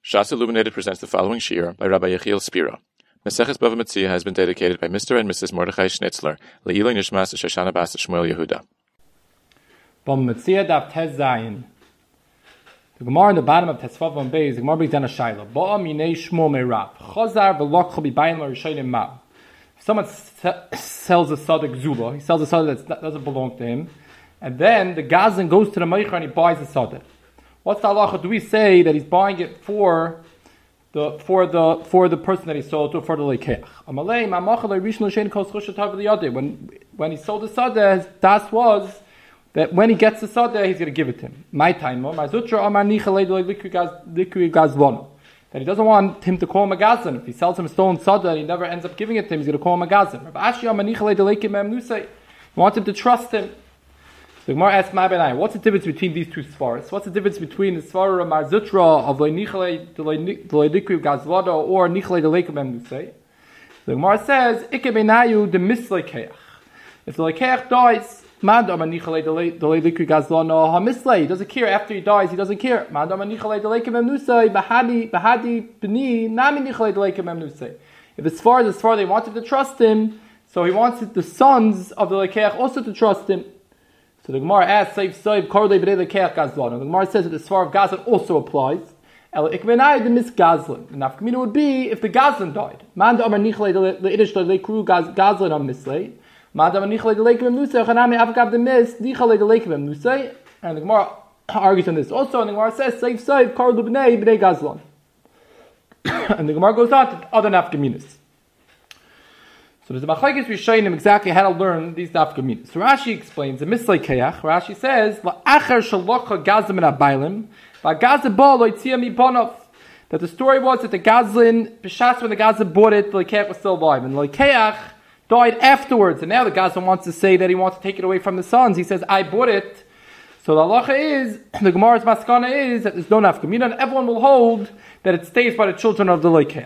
Shas Illuminated presents the following shiur by Rabbi Yechiel Spira. Maseches Bava Metzia has been dedicated by Mr. and Mrs. Mordechai Schnitzler, Le'iloi Nishmas Shoshana Bas Shmuel Yehuda. Bava Metzia daf Tes Zayin. The Gemara in the bottom of Tesvav on Beis, the Gemara brings down a shaila. Ba'a minei Shmuel me'Rav. Chazar v'lokcho b'bayin l'rishonim ma'u. If someone sells a sadak zula, he sells a sadak that doesn't belong to him, and then the gazan goes to the meicher and he buys the sadak. What's the halacha? Do we say that he's buying it for the person that he sold to, for the lekeach? When he sold the sada, his das was that when he gets the sada, he's going to give it to him. My time, that he doesn't want him to call him a gazan. If he sells him a stolen sada and he never ends up giving it to him, he's going to call him a gazan. He wants him to trust him. So the Gemara asks Ma'abenai, what's the difference between these two svaras? What's the difference between the svara of Mar Zutra of Le'nichle De'Le'nikriv Gazvado or Nichle De'Leikim Emnusei? The Gemara says, Ike Benayu de Mislekeach. If the Lekeach dies, Madam Nichle De'Le'nikriv Gazvado HaMislei, he doesn't care. After he dies, he doesn't care. Madam Nichle De'Leikim Emnusei, Bahadi B'ni, Nami Nichle De'Leikim Emnusei. If the svara, they wanted to trust him, so he wants the sons of the Lekeach also to trust him. So the Gemara asks, the Gemara says that the Svar of Gazlan also applies. The nafkamina would be if the Gazlan died. And the Gemara argues on this also, and the Gemara says, and the Gemara goes on to other nafkaminas. So there's a machlekes rishonim exactly how to learn these nafkaminas. So Rashi explains the mislei keach. Rashi says la'achar shalocha gazlim min habaylim va'gazlim ba lo yitzia mibanov. That the story was that the gazlin b'shas when the gazlin bought it, the lekeach was still alive, and the lekeach died afterwards. And now the gazlin wants to say that he wants to take it away from the sons. He says, "I bought it." So the halacha is, the Gemara's maskana is that there's no nafkamina, and everyone will hold that it stays by the children of the lekeach.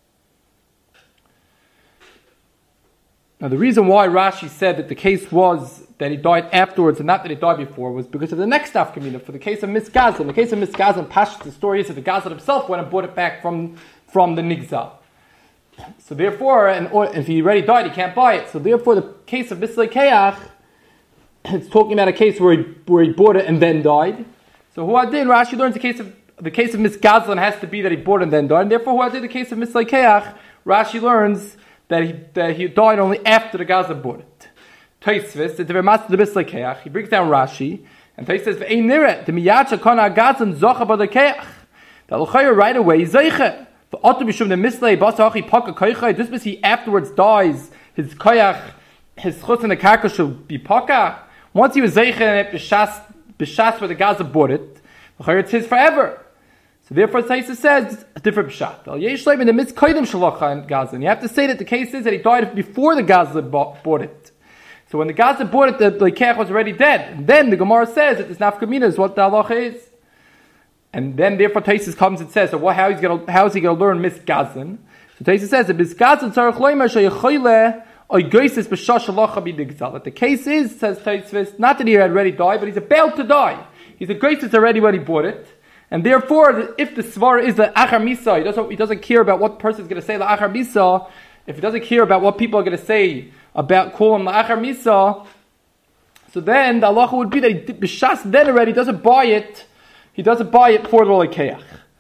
Now the reason why Rashi said that the case was that he died afterwards and not that he died before was because of the next nafkamina for the case of Misgazlan. In the case of Misgazlan, the story is that the Gazlan himself went and bought it back from the Nigzal. So therefore, if he already died, he can't buy it. So therefore, the case of Mislei Keach, it's talking about a case where he bought it and then died. So Huadin, Rashi learns the case of Misgazlan has to be that he bought it and then died. And therefore, Huadin, the case of Mislei Keach, Rashi learns that he died only after the Gaza bought it. Tosfos, the Vermas the Mislei Keach, he brings down Rashi, and Tosfos says, "Ve'ein nireh the miyacha kana Gazan zocha b'lekeach." That l'chayr right away zeiche. V'otu b'shum the Mislei basachi paka koychay. Just because he afterwards dies, his koyach, his chutz in the karka should be paka. Once he was zeiche and b'shas where the Gaza bought it, l'chayr it's his forever. So therefore, Taisa says a different pshat. You have to say that the case is that he died before the Gaza bought it. So when the Gaza bought it, the lekeach was already dead. And then the Gemara says that this nafkamina is what the halacha is. And then therefore Taisa comes and says, so how is he going to learn misgazan? So Taisa says that misgazan tzarich loimer sheyechoyle oigoisis b'shash halacha b'digzal. That the case is, says Taisa, not that he had already died, but he's about to die. He's a goisis already when he bought it. And therefore, if the svara is the achar misa, he doesn't care about what person is going to say the achar misa. If he doesn't care about what people are going to say about calling the achar misa, so then the halacha would be that he b'shas then already doesn't buy it. He doesn't buy it for the lekeach.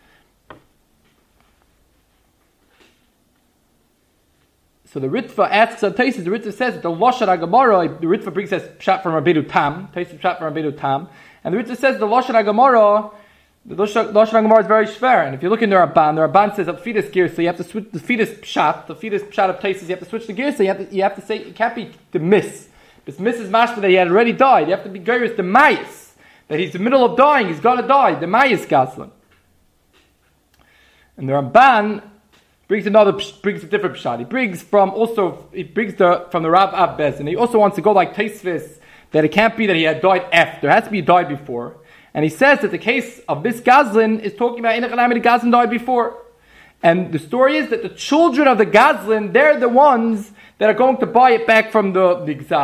So the Ritva asks on Tosfos. The Ritva says that the lashon haGemara. The Ritva brings us pshat from Rabbeinu Tam. Tosfos pshat from Rabbeinu Tam, and the Ritva says the lashon haGemara. The Lashon HaGemara is very shver, and if you look in the Ramban says that fetus gear, so you have to switch the fetus pshat of Tosfos. You have to switch the gear, so you have to say it can't be the miss. This miss is mashma that he had already died. You have to be geirus the mayis that he's in the middle of dying. He's gonna die. The mayis gazlan. And the Ramban brings a different pshat. He brings from the Rav Abbez, and he also wants to go like Tosfos that it can't be that he had died after. It has to be he died before. And he says that the case of this Gazlin is talking about the Gazlin died before. And the story is that the children of the Gazlin, they're the ones that are going to buy it back from the Gzal.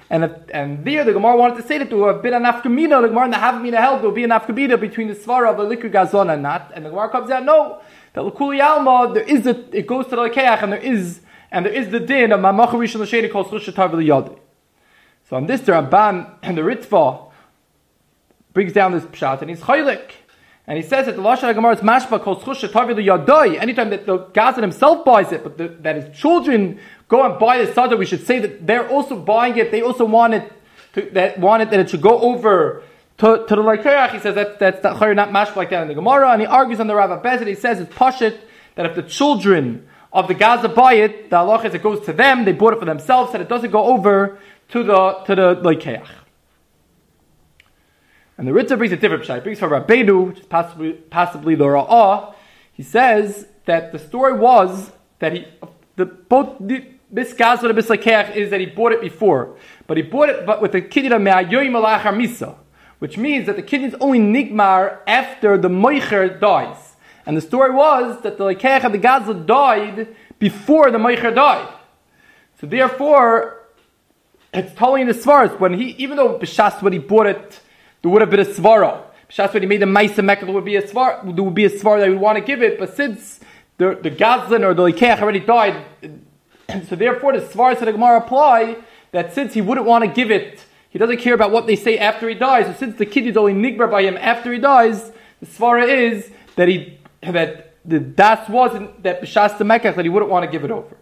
And there the Gemara wanted to say that there would have been an nafkamina. The Gemara in the Havamina held there will be an nafkamina between the svara of the liquor gazon and not. And the Gemara comes out, no, that l'kuli alma it goes to the lekeach, and there is the din of mamach rishon l'sheni kol shushatar v'liyadi. So on this the Ramban and the Ritva brings down this pshat, and he's chaylik. And he says that the Lashon HaGemara is mashba kol schusha tavi l'yadai. Anytime that the Gazan himself buys it, but that his children go and buy the sadeh, we should say that they're also buying it. They also want it that it should go over to the Lekeach. He says that's not mashba like that in the Gemara. And he argues on the Rav Bezin. He says it's pashit that if the children of the Gaza buy it, the halacha is it goes to them. They bought it for themselves, and it doesn't go over to the Lekeach. And the Ritza brings a different pshat. He brings from Rabbeinu, which is possibly the Ra'ah. He says that the story was that this Gazla and Bislakeach is that he bought it before. But he bought it with the Kiddush Me'ayoy Malachar Misa, which means that the Kiddush is only Nigmar after the Moicher dies. And the story was that the Lekeach of the Gazla died before the Moicher died. So therefore, it's totally in the Svaras. Even though B'shas when he bought it, there would have been a svara. B'shas when he made the Maisa Mekah, there would be a svara that he would want to give it. But since the Gazlan or the Lekeach already died, so therefore the svaras of the Gemara apply that since he wouldn't want to give it, he doesn't care about what they say after he dies. So since the kid is only nigbar by him after he dies, the svara is that the das wasn't that B'shas the Mekah that he wouldn't want to give it over.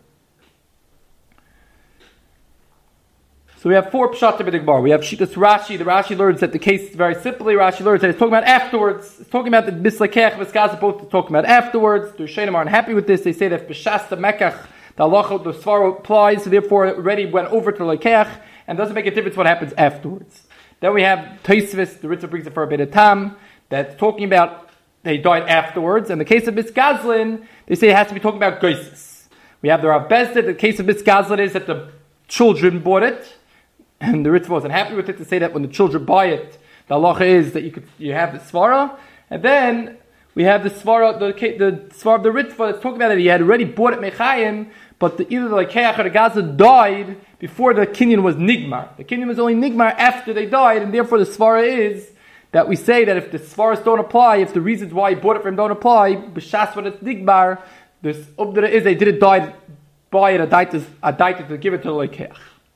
So we have four pshat in the Gemara. We have Shitas Rashi. The Rashi learns that the case is very simply. Rashi learns that it's talking about afterwards. It's talking about the Bislakech, Biskaz, both talking about afterwards. The Rishonim are unhappy with this. They say that B'shas the Mekach, the halacha, the svara applies, so therefore it already went over to the Lekech, and doesn't make a difference what happens afterwards. Then we have Tosfos, the Ritza brings it for a bit of tam, that's talking about they died afterwards. In the case of Biskazlin, they say it has to be talking about Goisis. We have the Rav Bezdin. The case of Biskazlin is that the children bought it. And the Ritva wasn't happy with it to say that when the children buy it, the halacha is that you have the svara, and then we have the svara, the svara of the Ritva that's talking about that he had already bought it mechayim, but either the Lekeach or the Gaza died before the kinyan was nigmar. The kinyan was only nigmar after they died, and therefore the svara is that we say that if the svaras don't apply, if the reasons why he bought it from don't apply, b'shas when it's nigmar, this ubdara is they didn't buy it adaitis to give it to the Lekeach.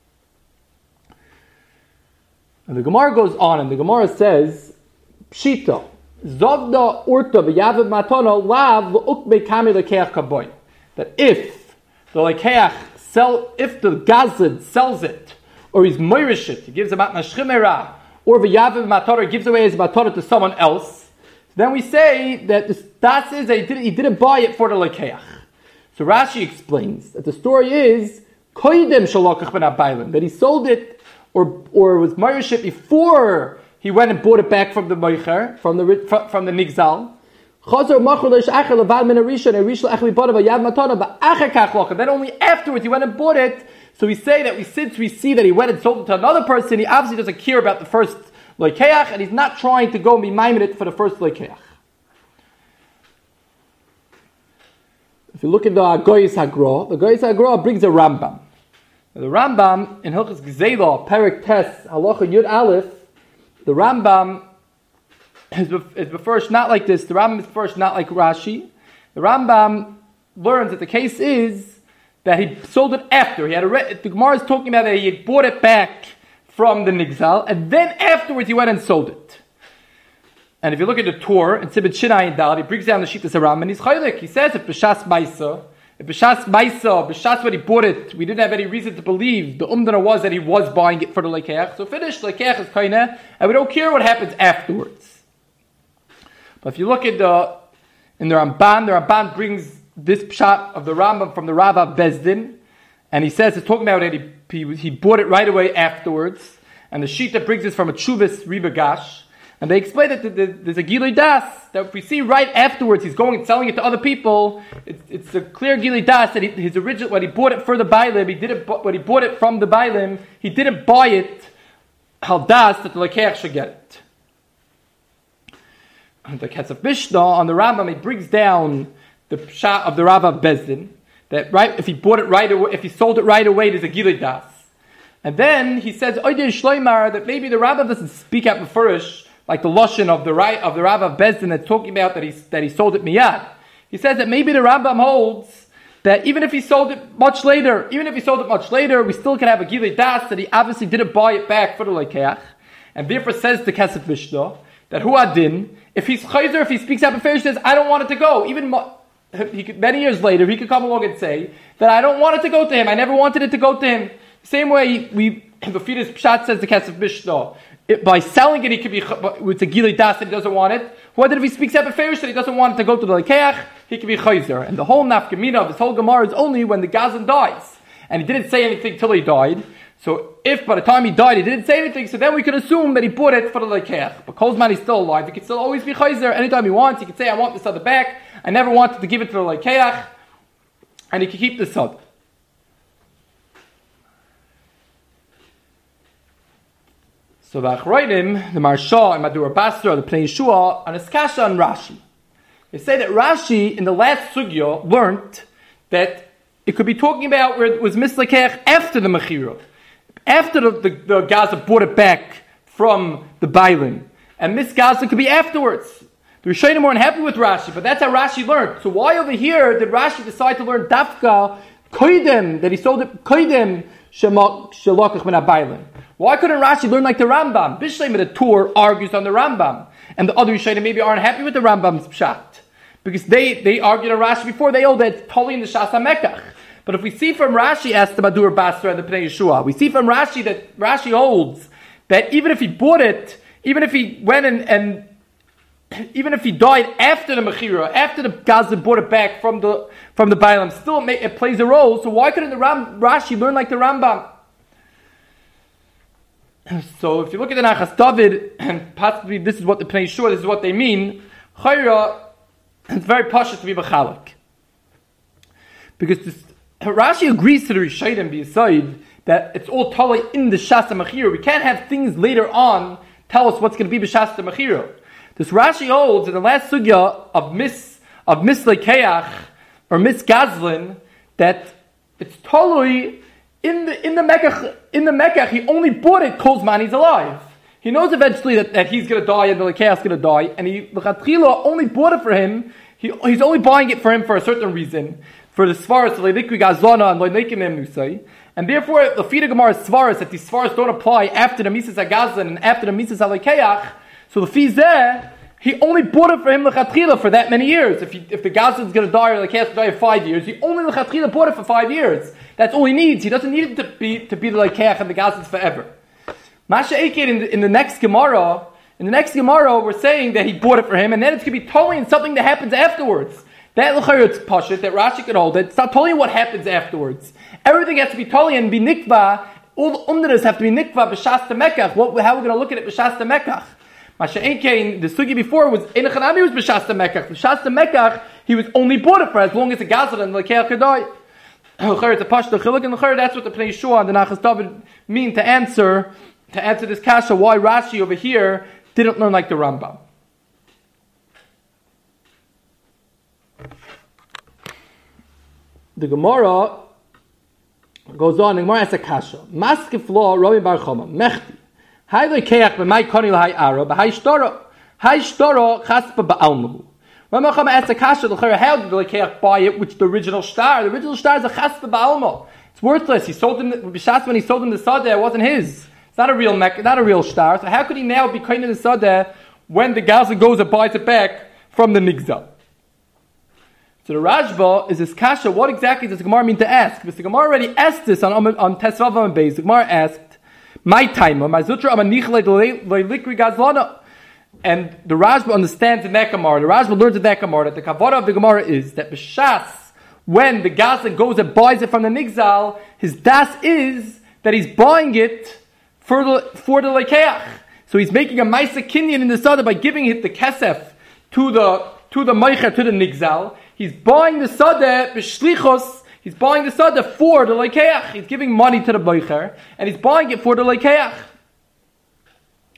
And the Gemara goes on, and the Gemara says, Pshita, Zavda Urta v'Yavid Matana Lav v'Ukbe Kami Lekeach Kaboy. That if the Lekeach if the Gazlan sells it, or he's moirish it, he gives a matna shchimera, or v'Yavid Matana gives away his matana to someone else, then we say that that is that he didn't buy it for the Lekeach. So Rashi explains that the story is Koidem Shalokach Ben Abaylim, that he sold it or was moirish before he went and bought it back from the moicher, from the nigzal. Then only afterwards he went and bought it. So we say that since we see that he went and sold it to another person, he obviously doesn't care about the first lekeach, and he's not trying to go and be maimed it for the first lekeach. If you look at the Goyis Hagra brings a Rambam. The Rambam in Hilchos Gzeila, Perek Tes, Halacha Yud Aleph, the Rambam is first not like this. The Rambam is first not like Rashi. The Rambam learns that the case is that he sold it after. The Gemara is talking about that he had bought it back from the Nigzal, and then afterwards he went and sold it. And if you look at the Torah, in Sibit Shinai and Dal, he brings down the Shittas Rambam, and he's chaylik. He says, if B'shas Maisa, B'shas when he bought it, we didn't have any reason to believe. The umdana was that he was buying it for the lekeach. So finished, lekeach is kaineh, and we don't care what happens afterwards. But if you look at the Ramban brings this pshat of the Rambam from the Rav Bezdin, and he says it's talking about that he bought it right away afterwards. And the Shita brings this from a Chuvas Ribagash. And they explain that there's a Gilui Das, that if we see right afterwards he's going and selling it to other people, it's a clear Gilui Das that his original, when he bought it for the Bailim, when he bought it from the Bailim, he didn't buy it Haldas that the Lekeach should get it. And the Ketzav Mishnah on the Rambam, he brings down the Pshat of the Rav Bezdin, that right if he bought it right away, if he sold it right away, there's a Gilui Das. And then he says, Oidei Shloimar, that maybe the Rambam doesn't speak out Mefurish, like the Lashon of the Rav of Bezdin that's talking about that he sold it miyad. He says that maybe the Rambam holds that even if he sold it much later, we still can have a Gilei Das, that he obviously didn't buy it back for the Lekeach. And therefore says the Kesef Mishnah, that Hu Adin, if he's Chayzer, if he speaks out Mefurish, says, I don't want it to go, even many years later, he could come along and say that I don't want it to go to him. I never wanted it to go to him. Same way, the Fidas Pshat says the Kesef Mishnah. By selling it, he could be with a Gilei Das that he doesn't want it. What if he speaks out Beferish that he doesn't want it to go to the Lekeach? He could be Chayzer. And the whole Nafkamina of this whole Gemara is only when the Gazan dies. And he didn't say anything till he died. So if by the time he died he didn't say anything, so then we can assume that he bought it for the Lekeach. But Kolzman is still alive. He can still always be Chayzer. Anytime he wants, he can say, I want this other back. I never wanted to give it to the Lekeach. And he can keep this up. So the Achroidim, the Marsha and Madur Basra, the Pnei Yeshua, on his kasha on Rashi. They say that Rashi in the last sugya learned that it could be talking about where it was mislekech after the Mechira, after the Gaza brought it back from the Bailim, and this Gaza could be afterwards. The Rishonim weren't happy with Rashi, but that's how Rashi learned. So why over here did Rashi decide to learn Dafka Koidem, that he sold it Koidem Shalokach min Bailim? Why couldn't Rashi learn like the Rambam? Bishleim the Tur argues on the Rambam, and the other Rishonim maybe aren't happy with the Rambam's pshat because they argued on Rashi before. They hold that it's totally in the Shas HaMekach. But if we see from Rashi, as the Madur Basra and the Pnei Yeshua, we see from Rashi that Rashi holds that even if he bought it, even if he went and even if he died after the Mechira, after the Gaza bought it back from the Bailam, still it plays a role. So why couldn't the Rashi learn like the Rambam? So if you look at the Nachas David, and possibly this is what the Pnei Yeshua, this is what they mean, Chayra, it's very pashut to be b'chalak. Because Rashi agrees to the Rishonim beside that it's all totally in the Shas HaMechira. We can't have things later on tell us what's going to be b'Shas HaMechira. This Rashi holds in the last sugya of Mislekeach or Misgazlin that it's totally in the Mekach, he only bought it Kolzman he's alive. He knows eventually that he's going to die and the Lekeach's going to die, and he L'chatchila only bought it for him. He's only buying it for him for a certain reason, for the Svaras, Le'likri Gazlana and Le'nekim Musay, and therefore the Fida Gemara Svaras that these Svaras don't apply after the Mises HaGazlan and after the Mises HaLekeach. So the Fizeh, he only bought it for him L'chatchila for that many years. If the Gazlan's going to die or the Lekeach's going to die in 5 years, he only L'chatchila bought it for 5 years. That's all he needs. He doesn't need it to be the Lekeach and the Gazans forever. Masha Ekin in the next Gemara, we're saying that he bought it for him, and then it's going to be totally in something that happens afterwards. That L'chayr it's pashut that Rashi could hold. It's not totally what happens afterwards. Everything has to be totally and be nikva. All the umdaras have to be nikva b'shas Mekach. How are we going to look at it b'shas Mekach? Masha Ekin, the sugi before was Enochanami was b'shas Mekach. B'shas Mekach, he was only bought it for as long as the Gazan and the Lekeach could die. It's a pashto chiluk, and that's what the Pnei Yeshua and the Nachas David mean to answer this kasha. Why Rashi over here didn't learn like the Rambam. The Gemara goes on. The Gemara asks a kasha. Maskif law Rabbi Bar Chama Mechti. Hay lekeach b'may koni l'hay ara b'hay shtara chaspa ba'almahu. Rabbi Chama asks a kasha. How did the lekeach buy it? Which the original star? The original star is a chaspa ba'alma. It's worthless. He sold him b'shas when he sold him the sadeh. It wasn't his. It's not a real star. So how could he now be kind of the sadeh when the Gaza goes and buys it back from the Nigza? So the Rajba is this kasha. What exactly does the Gemara mean to ask? Because the Gemara already asked this on Tesvav and Beis. The Gemara asked, "My time, my zutra amanichle le'likri gazlana." And the Rajba understands in that Gemara. The Rajba learns in that Gemara that the kavara of the Gemara is that b'shas when the Gaza goes and buys it from the Nigzal, his das is that he's buying it for the Lekeach. So he's making a Maisa Kinyan in the Sada by giving it the Kesef to the Meicher, to the Nigzal. He's buying the Sada b'shlichos. He's buying the Sada for the Lekeach. He's giving money to the Meicher, and he's buying it for the Lekeach.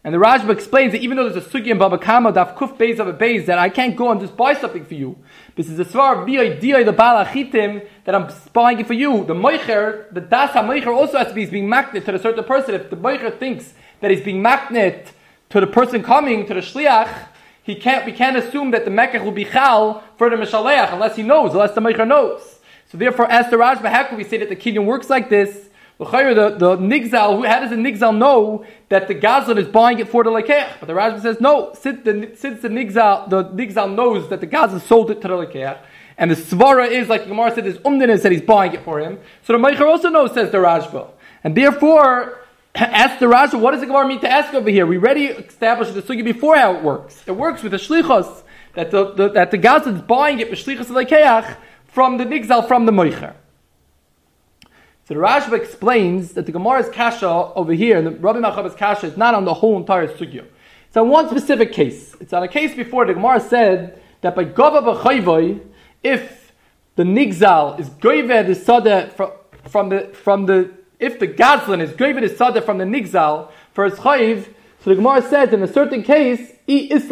And the Rashba explains that even though there's a sugi in Baba Kama, daf kuf beis of a beis, that I can't go and just buy something for you. This is a svar v'yai the bala chitim, that I'm buying it for you. The moicher, the das ha-moicher also has to be, he's being magnet to the certain person. If the moicher thinks that he's being magnet to the person coming, to the shliach, we can't assume that the mekach will be chal for the mishaleach, unless he knows, unless the moicher knows. So therefore, as the Rashba, how can we say that the kinyan works like this? The nigzal, how does the nigzal know that the gazlan is buying it for the lekeach? But the Rashba says no. Since the nigzal knows that the gazlan sold it to the lekeach, and the svara is like the Gemara said, his umdinus that he's buying it for him. So the meicher also knows, says the Rashba, and therefore ask the Rashba, what does the Gemara mean to ask over here? We already established the sugi before how it works. It works with the shlichos that the gazlan is buying it with shlichos lekeach from the nigzal from the meicher. So the Rashba explains that the Gemara's kasha over here, and the Rabbi Machaba's kasha, is not on the whole entire sugya. It's on one specific case. It's on a case before the Gemara said that by Gava b'chayvoi, if the nigzal is goyved is sada if the gazlan is goyved is sada from the nigzal for his chayv, so the Gemara said in a certain case, if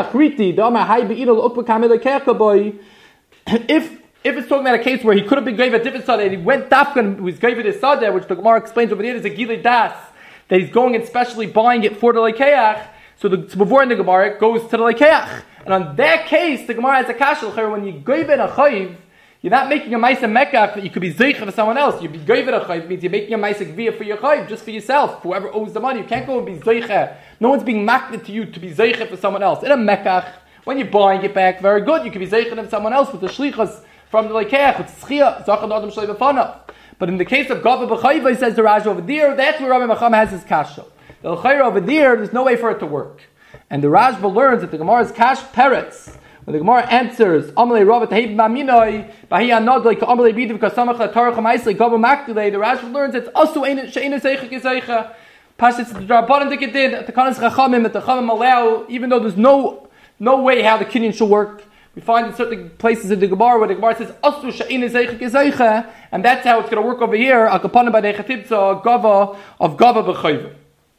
it's talking about a case where he could have been gave a different sada, and he went dafkan and was gave it his sada, which the Gemara explains over there is a gilei das, that he's going and specially buying it for the lekeach. So before in the Gemara it goes to the lekeach, and on that case the Gemara has a kasha when you gave it a chayiv, you're not making a ma'aseh mekach that you could be zeicha for someone else. You gave it a chayiv means you're making a ma'aseh gvia for your chayiv, just for yourself. Whoever owes the money, you can't go and be zeicha. No one's being maknit to you to be zeicha for someone else. In a mekach, when you're buying it back, very good. You could be zeicha of someone else with the shlichas from the lekeach, with schia, zachan adam shlei b'fanav. But in the case of Gava b'chayva, says the Rashba over there, that's where Rabbi Machama has his kasha. The l'chayra over there's no way for it to work. And the Rashba learns that the Gemara's kash peretz, when the Gemara answers, Amalei Rabba Tehib Maminoi, Bahi Anodoi, Amalei Bidiv Kasamach Latarach Hamaisle, Gava Makdilei, the Rashba learns it's also Sheina Zeicha Gezeicha. Pashas the Drabanan Dikadid, at the Kanas Chachamim, at the Chamim Aleu, even though there's no way how the kinyan should work. We find in certain places in the Gemara where the Gemara says Asu Sheina Zeicha Gezeicha, and that's how it's going to work over here. Akapanim by the Chatibza Gava of Gava B'chayva.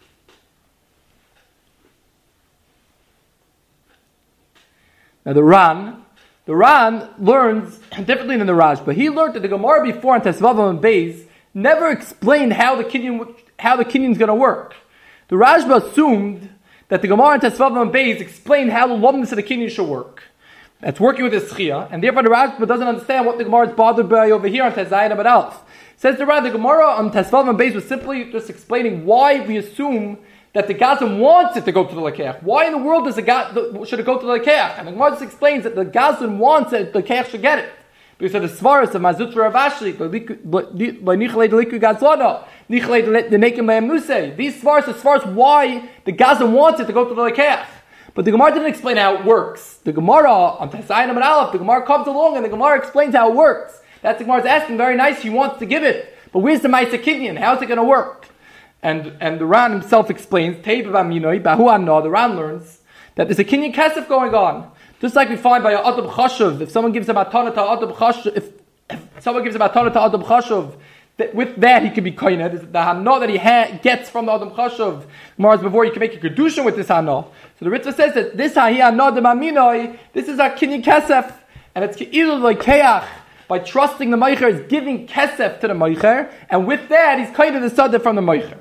Now the Ran learns differently than the Raj, but he learned that the Gemara before in Tesvavam and Beis never explained how the kinyan is going to work. The Rashba assumed that the Gemara in Tesvavam and Beis explained how the lumnus of the kinyan should work. That's working with the schia, and therefore the Rashba doesn't understand what the Gemara is bothered by over here on Tezayin Abad Alf. Says the Rad, the Gemara on Tesvavam and Beis was simply just explaining why we assume that the Gazlan wants it to go to the Lekeach. Why in the world should it go to the Lekeach? And the Gemara just explains that the Gazlan wants that the Lekeach should get it. Because of the Svaras of Mazutra Ravashli, these Svaras are Svaras why the Gazlan wants it to go to the Lekeach. But the Gemara didn't explain how it works. The Gemara on Tesayin and Aleph, the Gemara comes along and the Gemara explains how it works. That's the Gemara's asking, very nice, he wants to give it. But where's the Ma'aseh Kinyan? How's it going to work? And the Ran himself explains, the Ran learns that there's a kinyan kesef going on. Just like we find by a Adam Chashuv, if someone gives a matana to Adam Chashuv, if someone gives a matana to Adam Chashuv, with that he can be koined. The hana that he gets from the Adam Chashuv, Mars before, you can make a kedushin with this hana. So the Ritva says that this hana de maminoi, this is a kinyan kesef, and it's ke'ilu lekeach. By trusting the meicher, is giving kesef to the meicher, and with that he's koined the sada from the meicher.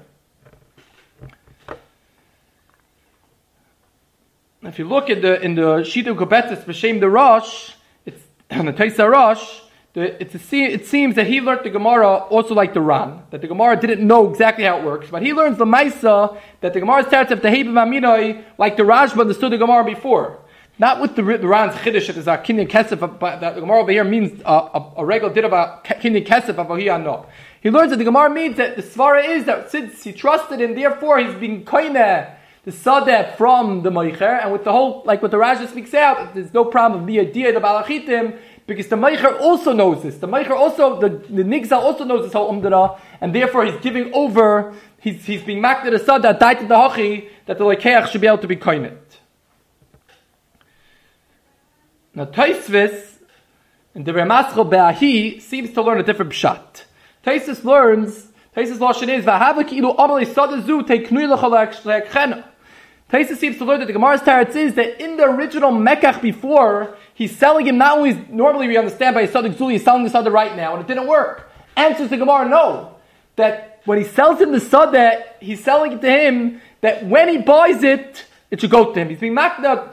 If you look in the Shidu Kobetzis B'Shem the Rosh, it's on the Taisa Rosh. It seems that he learned the Gemara also like the Ran, that the Gemara didn't know exactly how it works, but he learns the Maisa that the Gemara starts at the Hebim Aminoi like the Rashba understood the Gemara before. Not with the Ran's Chiddush that is a kinyan kesef, but that the Gemara over here means a regular did about kinyan kesef of no. He learns that the Gemara means that the Svara is that since he trusted him, therefore he's being koineh the sadeh from the meicher, and with the whole, like what the Raja speaks out, there's no problem of the idea of the balachitim, because the meicher also knows this. The meicher also, the nigzal also knows this whole umdana, and therefore he's giving over, he's being makneh the sadeh, daitet the hachi, that the lekeach should be able to be koined. Now Taisvis, in the Ramaschal Be'ahi, seems to learn a different pshat. Taisvis learns, Lashon is, Taisa seems to learn that the Gemara's teretz is that in the original Mekach before, he's selling him not only, normally we understand by Sadik Zuli, he's selling the Sada right now, and it didn't work. Answers the Gemara, no. That when he sells him the Sada, he's selling it to him, that when he buys it, it should go to him. He's being makna,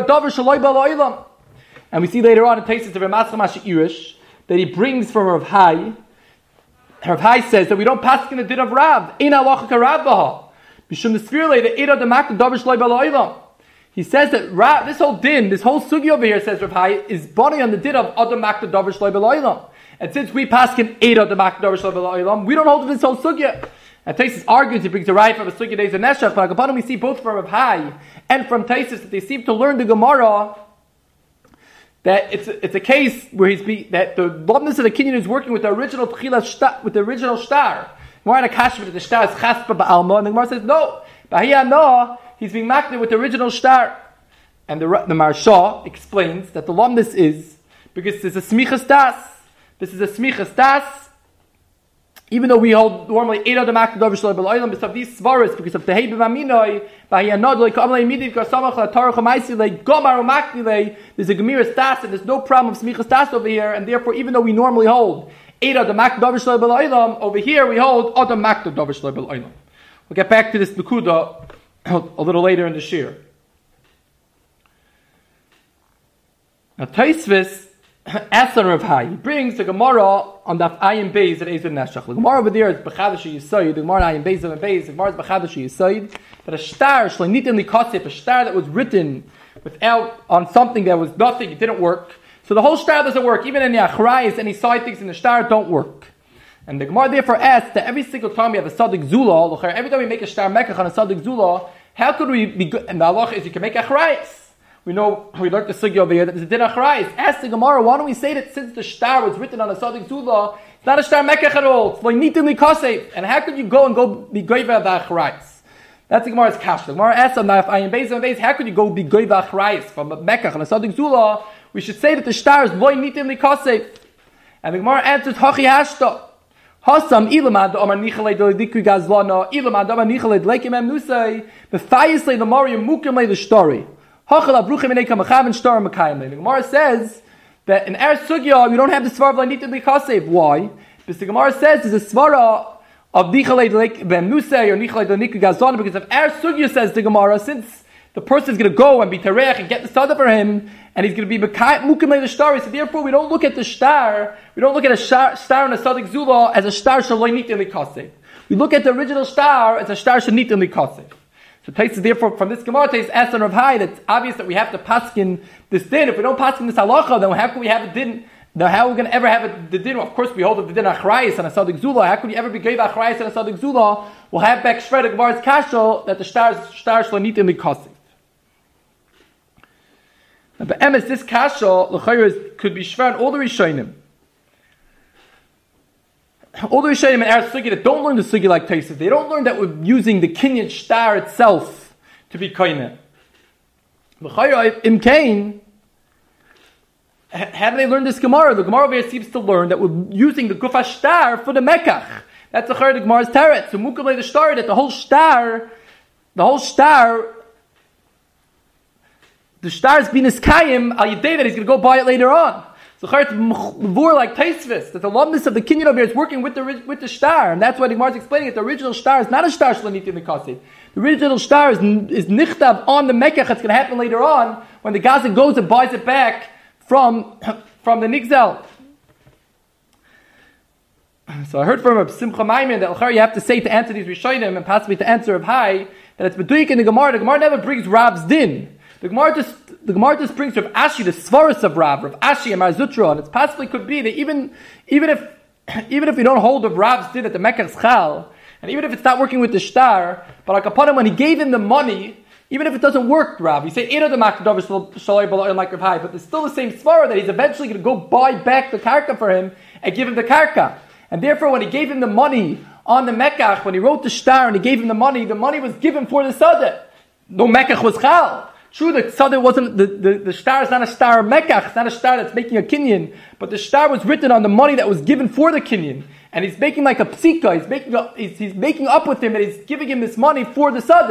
and we see later on in Taisa of Ramascham Irish that he brings from Rav Hai. Rav Hai says that we don't pass in the din of Rav. He says that Rav, this whole din, this whole sugi over here, says Rav Hai, is body on the din of Adam Makta Davar Shloi B'Lo'ilam. And since we pass in Eid Adam Makta Davar Shloi B'Lo'ilam, we don't hold this whole sugya. And Taisus argues, he brings a right from a sugya days of Neshach, but upon him we see both from Rav Hai and from Taisus that they seem to learn the Gemara that it's a case where that the lumnus of the Kinyan is working with the original Tchila with the original star. More in a kashmir that the star is chaspa ba'alma, and the Gemara says no. Bahia no, he's being makneh with the original star. And the Maharsha explains that the lumnus is because this is a smichas das. This is a smichas das. Even though we hold normally eight of the makneh davar shaloi b'lo'ilam, because of these svaras, because of the heibev aminoi, bahia no like kamlei midiv karsamach la tarach ha'maisi like gomar u'maknilei. There's a gemiras das, and there's no problem of smichas das over here, and therefore even though we normally hold eight of the makneh davar shaloi b'lo'ilam, over here we hold other makneh davar shaloi b'lo'ilam. We'll get back to this Nakuda a little later in the shir. Now Taisvis asks on Rav Hai, he brings the Gemara on the Ayin Beis at Ezer Neshach. The Gemara over there is B'chadash Yisayid. The Gemara Ayin Beis and Beis. The Gemara is B'chadash Yisayid. That a star shleinitin likosef, a star that was written without on something that was nothing, it didn't work. So the whole star doesn't work. Even in the Achrayis, any side things in the star don't work. And the Gemara therefore asks that every single time we have a Sadik Zula, every time we make a star Mekach on a Sadik Zula, how could we be good? And the halacha is you can make Achrayis. We know, we learned the sugya over here, that there's a din achrayis. Ask the Gemara, why don't we say that since the star was written on a Sadik Zula, it's not a star Mekach at all, it's like nitin likosef. And how could you go be goyva the achrayis? That's the Gemara's kasha. The Gemara asks on that, Ayin Beis and Beis, how could you go be goyva achrayis from a Mekach on a Sadik Zula? We should say that the star is loy nitin likosef. And the Gemara answers, hachi hashta. Hasam ilamad omar nichalei delikui gazlana, ilamad omar nichalei delekim emnusei, b'fayisle the Maria mukim the story. The Gemara says that in our sugya we don't have the svara of lanitin likasev. Why? Because the Gemara says there's a svara of nichalei b'emnusei or nichalei deliku gazlana. Because if our sugya, says the Gemara, since the person is going to go and be tereach and get the sada for him, and he's going to be mukim the story, so therefore we don't look at the star. We don't look at a star in a sadik zula as a star shaloi nitin likasev. We look at the original star as a star shanitin likasev. So Taisa, therefore, from this Gemara, Taisa asks on Rav Hai that it's obvious that we have to paskin this din. If we don't paskin this halacha, then how can we have a din? Now, how are we going to ever have the din? Of course, we hold the din achrayis and a sadik zula. How could you ever be gave achrayis and a sadik zula? We'll have back shred Gemara's kasha that the stars shlanit in the kasif. But emes, this kasha l'chayr could be shver all the rishonim. All the Rishonim in our sugi that don't learn the sugi like Taisa, they don't learn that we're using the Kinyan star itself to be koineh. Imkain, how do they learn this Gemara? The Gemara over here seems to learn that we're using the Gufa star for the Mekach. That's the Chayr the Gemara's Teret. So Mukamei the star that the whole star is being iskayim al yedei that he's going to go buy it later on. So more like Taisvis, that the lumnus of the Kinyan over here is working with the star, and that's why the Gemara is explaining it. The original star is not a star shlanit in the kaseh. The original star is nichtav on the Mekach. It's going to happen later on when the Gazan goes and buys it back from the Nigzel. So I heard from a Simcha Maimon that you have to say to answer these Rishonim and possibly to answer Rav Hai that it's B'duyik in the Gemara. The Gemara never brings Rav's din. The Gemara just brings Rav Ashi, the svaras of Rav Ashi and Mar Zutra, and it possibly could be that even if we don't hold of Rav's din at the Mekach Chal, and even if it's not working with the star, but like upon him when he gave him the money, even if it doesn't work, Rav, you say Edo the Makdav Shalai B'La'il like Rav Hai, but there's still the same svara that he's eventually going to go buy back the karka for him and give him the karka, and therefore when he gave him the money on the Mekach, when he wrote the star and he gave him the money was given for the Sadeh. No Mekach was Chal. True, the Sadeh wasn't, the star is not a star of Mekach, it's not a star that's making a Kinyan, but the star was written on the money that was given for the Kinyan. And he's making like a psika, he's making up with him, and he's giving him this money for the Sadeh.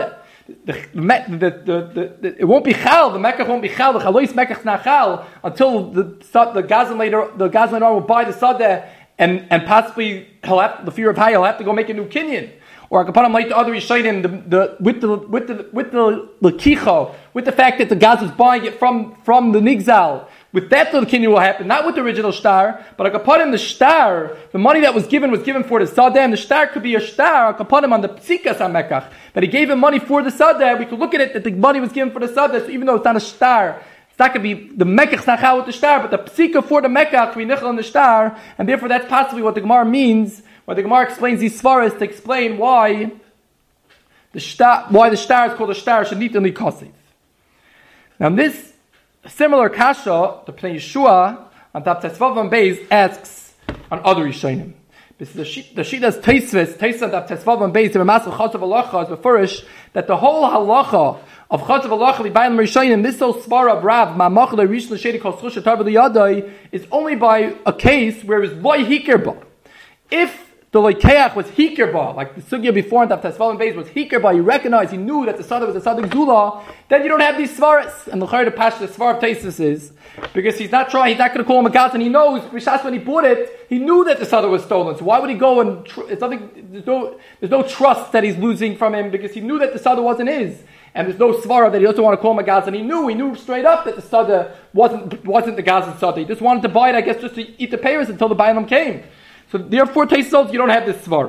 it won't be chal. The Mekach won't be chal. The chalois Mekach not chal until the Gazan later will buy the sadeh and possibly the fear of high he'll have to go make a new kinyan. Or I could put him like the other Yishayim with the lekicho, with the fact that the Gaz is buying it from the Nigzal. With that, the kinyan will happen, not with the original star, but I could put him the star. The money that was given for the sadeh, and the star could be a star. I could put him on the psikas hamekach that he gave him money for the sadeh. We could look at it that the money was given for the sadeh, so even though it's not a star, it's not going to be the mekach not chal with the star, but the psika for the mekach we nichel on the star, and therefore that's possibly what the Gemara means. Why the Gemara explains these svaras to explain why the star is called a star shenit and likasiv. Now this similar kasha, the Pnei Yeshua on top Tesvav and Beis asks on other Yishayim. The Shitas Teisves on top Tesvav and Beis, the Ramasel Chotzav Halacha is befurish that the whole halacha of Chotzav Halacha Libayim Rishayim, this whole svara of Rav Ma'amachal Rish L'Shedi Kol Schusha Tarba L'Yadai is only by a case where it's loy hikerba. If the loikeach was hikerba, like the sugya before in Tesvav and Beis was hikerba, he recognized, he knew that the sada was a sadik zula, then you don't have these svaras. And the chayr pash the svar of Taisus is because he's not going to call him a gaz, and he knows Rishas when he bought it, he knew that the sada was stolen. So why would he go and it's nothing? There's no trust that he's losing from him because he knew that the sada wasn't his, and there's no svara that he doesn't want to call him a gaz, and he knew straight up that the sada wasn't the gaz's sada. He just wanted to buy it, I guess, just to eat the payers until the Bailam came. So therefore, Taisus, you don't have this svara.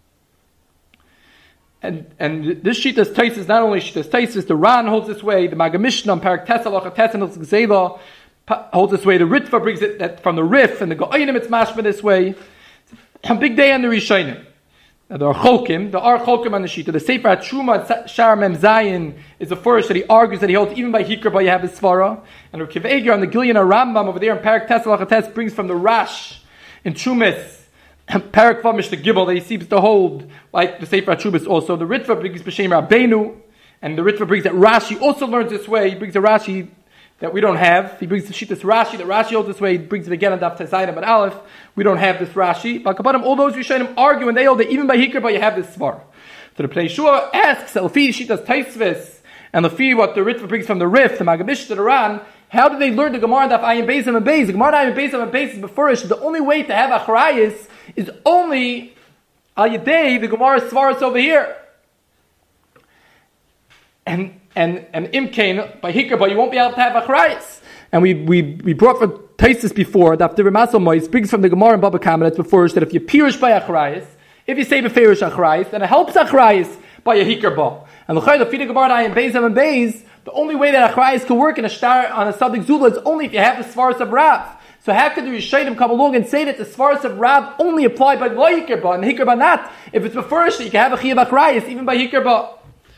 And this Shitas Taisus, not only Shitas Taisus, the Ran holds this way, the Magamishna on Parak Tessalach Tessalach Gzela holds this way, the Ritva brings it that from the Rif, and the Go'ayim it's mashma this way. It's a big day on the Rishayim. Now there are Cholkim on the Shita. The Sefer HaTruma Shar Mem Zayin is a first that he argues that he holds even by Hikrba you have his svara. And Rav Kiv Eger on the Gilyon Rambam over there in Parak Tessalach Tes brings from the Rash in Chumis Parak Vamish the Gibel that he seems to hold, like the Sefer HaTrubis also. The Ritva brings B'Shem Rabbeinu, and the Ritva brings that Rashi also learns this way. He brings a Rashi that we don't have. He brings the Shittas Rashi, that Rashi holds this way. He brings it again on Daf Tesayim but Aleph. We don't have this Rashi. But Kapadim, all those Rishonim argue, and they hold that even by Hikrba you have this Svar. So the Pnei Yeshua asks, Lefi Shittas Taisvis, and Lefi what the Ritva brings from the Rif, the Magabish to the Ran, how do they learn the Gemara Daf Ayin Beis and Beis? The Gemara Ayin Beis and Beis is befurish. The only way to have Achrayis is only al yedei the Gemara Svaras over here. And imkain by Hikrba you won't be able to have Achrayis. And we brought for Taisus before that the Ramasel Mois brings from the Gemara and Baba Kama that's befurish that if you pirish by Achrayis, if you say beferish Achrayis, then it helps Achrayis by a Hikrba. And the Chayr the feed Gemara Ayin Beis and Beis. The only way that Achrayis can work in a star on a Sadik Zula is only if you have the Svaras of Rav. So how could the Rishayim come along and say that the Svaras of Rav only apply by Lo Hikrba and Hikrba not? If it's befurish that you can have a Chiyav Achrayis even by Hikrba.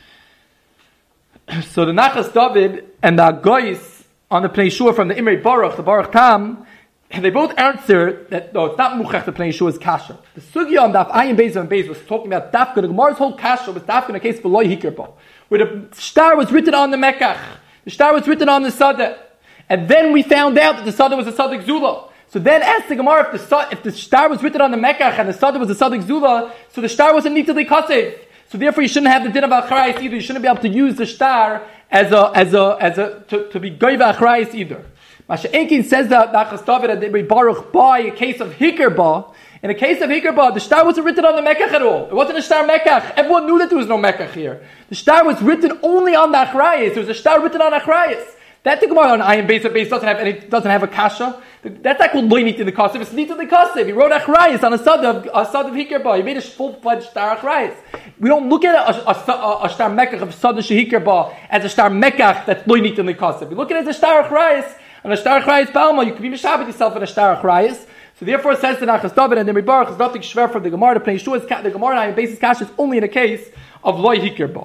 So the Nachas David and the Agoyis on the Pnei Yeshua from the Imrei Baruch, the Baruch Tam, they both answer that no, it's not Muchach the Pnei Yeshua's Kasha. The Sugya on Daf Ayin Beis and Beis was talking about Dafka. The Gemara's whole Kasha was Dafka in a case for Lo Hikrba, where the star was written on the Mekach, the star was written on the Sadeh, and then we found out that the Sadeh was a Sadik Zula. So then ask the Gemara if the star was written on the Mekach and the Sadeh was a Sadik Zula, so the star wasn't Nitali Kasev. So therefore you shouldn't have the din of Achrayis either. You shouldn't be able to use the star to be Goiva Achrayis either. Masha Enkin says that Nachas David and Ibri Baruch by a case of Hikrba. In a case of Hikrba, the star wasn't written on the Mekach at all. It wasn't a star Mekach. Everyone knew that there was no Mekach here. The star was written only on the Achrayis. There was a star written on Achrayis. That the Gemara on Ayin Beis doesn't have a kasha. That's not called loy nit in the kasev. It's nit in the kasev. He wrote Achrayis on a sad of Hikrba. He made a full-fledged star Achrayis. We don't look at a star Mekach of sad of Hikrba as a star Mekach that's loy nit in the kasev. We look at it as a star Achrayis. On a star Achrayis Palma, you can be mishabed yourself in a star Achrayis. So therefore, it says to Nachas David and Imrei Baruch is nothing shver from the Gemara. The Pnei Yeshua, the Gemara on basis kasha is only in a case of loy Hikrba.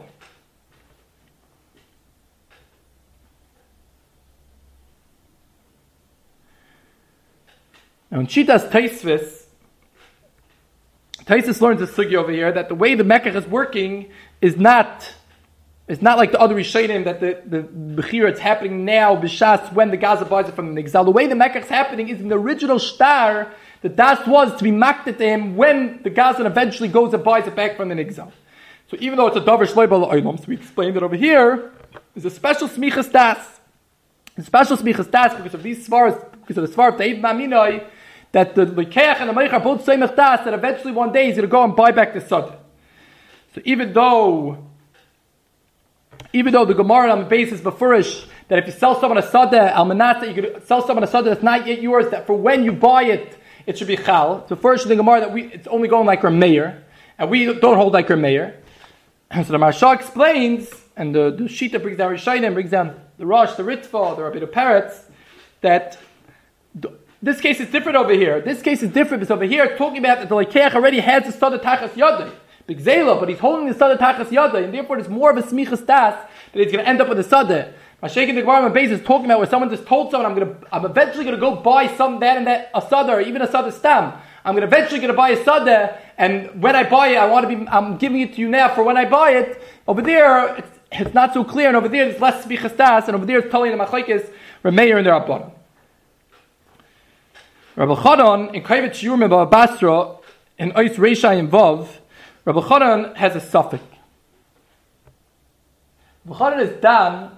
Now in Shitas Taisus learns a sugi over here that the way the Mekach is working is not like the other Rishonim that the Bechira it's happening now b'shas when the Gaza buys it from the Nigzal. The way the Mekach is happening is in the original star that was to be makted to him when the Gazan eventually goes and buys it back from the Nigzal. So even though it's a davar shloi bala olam, so we explained that over here is a special smichas das. A special smichas das because of these svaras, because of the svar of Deiv Maminoi, that the lekeach and the meicher are both seimach das, that eventually one day he's going to go and buy back the sada. So even though the Gemara on the basis befurish that if you sell someone a sada almanata, you could sell someone a sada that's not yet yours, that for when you buy it, it should be chal. So first in the Gemara that it's only going like Rameir, and we don't hold like Rameir. So the Maharsha explains, and the Shita brings down Rishayim, brings down the Rosh, the Ritva, the Rabbi Peretz, that this case is different over here. This case is different because over here it's talking about that the Lekeach already has the sada tachas yadai, big zela, but he's holding the sada tachas yadai, and therefore it's more of a smichas das that he's going to end up with the sada. Mashayk in the Gemara base is talking about where someone just told someone, I'm eventually going to go buy some that and that a sada, or even a sada stam. I'm eventually going to buy a sada, and when I buy it, I'm giving it to you now for when I buy it. Over there, it's not so clear, and over there there's less smichas das, and over there it's telling the machlekes Rameir and the Rabbanon. Rabbi Chanan in Kaivet Shiur Meba Basra in Ois Reisha and Vav, Rabbi Chanan has a suffix. Rabbi Chanan is done.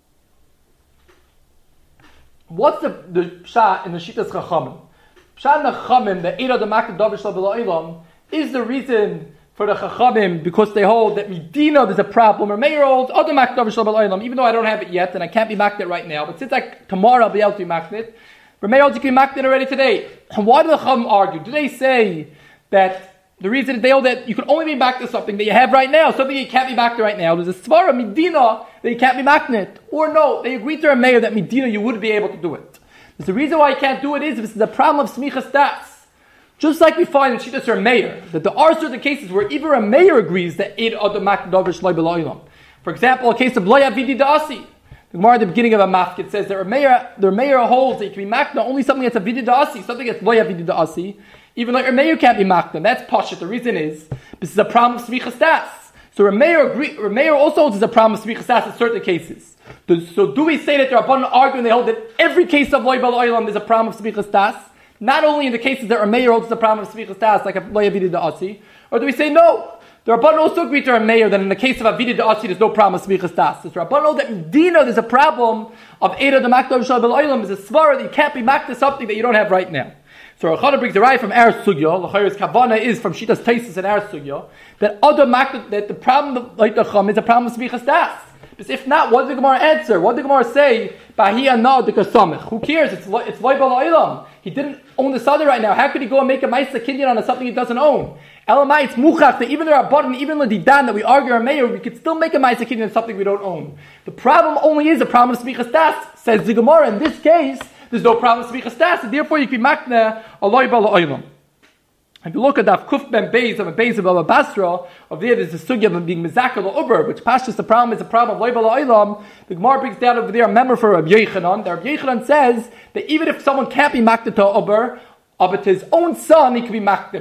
What's the pshat in the Shitas Chachamim? Pshat in the Chachamim, the Eira the Makad Davar Shel B'La'olam, is the reason for the Chachamim because they hold that Medina there's a problem, or Meir holds other Makad Davar Shel B'La'olam, even though I don't have it yet and I can't be maked right now, but since tomorrow I'll be able to be maked. Rameir holds you can be maked already today. And why do the Chachamim argue? Do they say that the reason they hold that you can only be maked to something that you have right now, something you can't be maked right now? There's a svara Medina that you can't be maked, or no, they agree to Rameir that Medina you would be able to do it. There's the reason why you can't do it is this is a problem of smichas das. Just like we find in Shitas Rameir, that there are certain cases where even Rameir agrees that it other maked davar shloi b'la'olam. For example, a case of lo yavidi da'asi. The Gemara at the beginning of a mafkid says that the Rameir holds that you can be makna only something that's a vidi da'asi, something that's lo yavidi da'asi. Even like Rameir can't be makna. That's pashut. The reason is this is a problem of smichas das. So Rameir also holds it's a problem of smichas das in certain cases. So do we say that the Rabbanan argue and they hold that every case of loy b'la'olam is a problem of smichas das? Not only in the cases that Rameir holds the problem of smichas das, like a lo yavidi da'asi, or do we say no? The Rabbanan also agree to Rameir that in the case of avidi da'asi there's no problem of smichas das. So the Rabbanan hold that in Medina there's a problem of eira the makdav shal b'la'olam is a svara that you can't be makdav something that you don't have right now. So Rechana brings the right from Eretz Sugya. L'chayer's Kavana is from Shitas Taisus and Eretz Sugya that other makdav that the problem like the Chum is a problem of smichas das. Because if not, what did the Gemara answer? What did the Gemara say? Bahia na dekasamich. Who cares? It's loy b'la'olam. He didn't own the sada right now. How could he go and make a ma'aseh kinyan on something he doesn't own? Elamai, it's muchach that even the Rabbanan, even the Didan that we argue our mayor, we could still make a ma'aseh kinyan on something we don't own. The problem only is a problem of smichas das. Says the Gemara. In this case, there's no problem of smichas das, and therefore you can be makna a loy b'la'olam. If you look at that Kuf Ben Beis of a Beis of Baba Basra, of there's a sugya of being Mizakal or Uber, which pashas the problem is a problem of Loy B'La'olam. The Gemara brings down over there a member for Rabbi Yechanan. Rabbi Yechanan says that even if someone can't be makta to Uber, but his own son, he can be makta.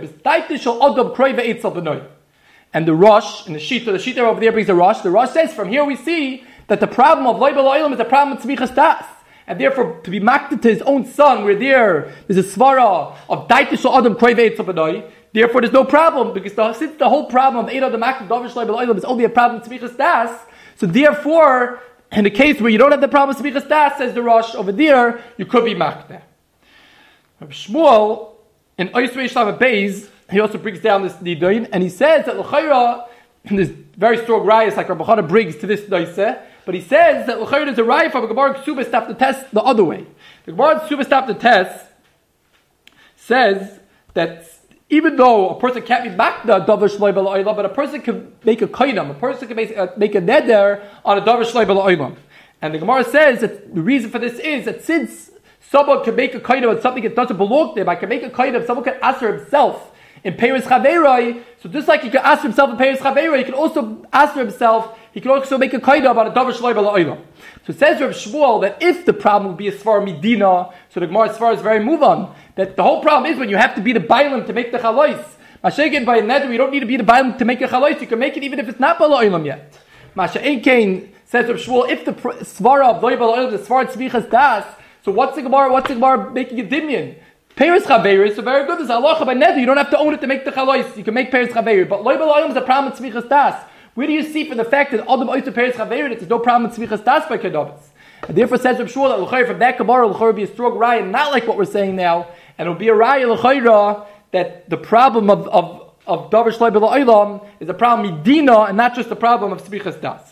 And the Rosh, in the Shita over there brings the Rosh. The Rosh says, from here we see that the problem of Loy B'La'olam is a problem of Tzmichas Das. And therefore, to be makta to his own son, where there's a svara of daitish adam krevei tzavadai. Therefore, there's no problem because since the whole problem of eira the makta davar shloi b'la'olam is only a problem of tzmichas das. So therefore, in the case where you don't have the problem of tzmichas das, says the Rosh over there, you could be makta. Rabbi Shmuel in Oisrei Shlava Beis, he also brings down this nidain, and he says that l'chayra, and there's very strong rayas like Rabbi Chana brings to this daiseh. But he says that l'chayr is a raya from a Gemara Ksubah stop the test the other way. The Gemara Ksubah stop the test says that even though a person can't be makna davar shloi b'la'olam, but a person can make a kainam, a person can make a neder on a davar shloi b'la'olam. And the Gemara says that the reason for this is that since someone can make a kainam on something that doesn't belong to him, I can make a kainam, someone can answer himself in Peiros Chaveroi. So just like he can ask himself in Peiros Chaveroi, he can also ask himself. He can also make a kaida about a davar shloi b'la'olam. So it says Rav Shmuel that if the problem would be a svar Medina, so the Gemara svar is very move on, that the whole problem is when you have to be the bailam to make the chalois. Mashiach by a neder, you don't need to be the bailam to make a chalois. You can make it even if it's not b'la'olam yet. Mashiach Kain says Rav Shmuel, if the svara of loy b'la'olam is the svar tzmichas das, so what's the Gemara making a dimyan? Peiros Chaveir, so very good. There's halacha by neder. You don't have to own it to make the chalois. You can make Peiros Chaveir, but loy b'la'olam is a problem of tzmichas das. Where do you see from the fact that Adam Oyster Peretz Chaverit, there's no problem with Tzvichas Das by Kedavas? And therefore says Reb Shmuel that L'chayr from that Gemara L'chayr would be a strong raya, not like what we're saying now, and it will be a raya L'chayra that the problem of Davar Shloi B'La Olam is a problem Medina and not just a problem of Tzvichas Das.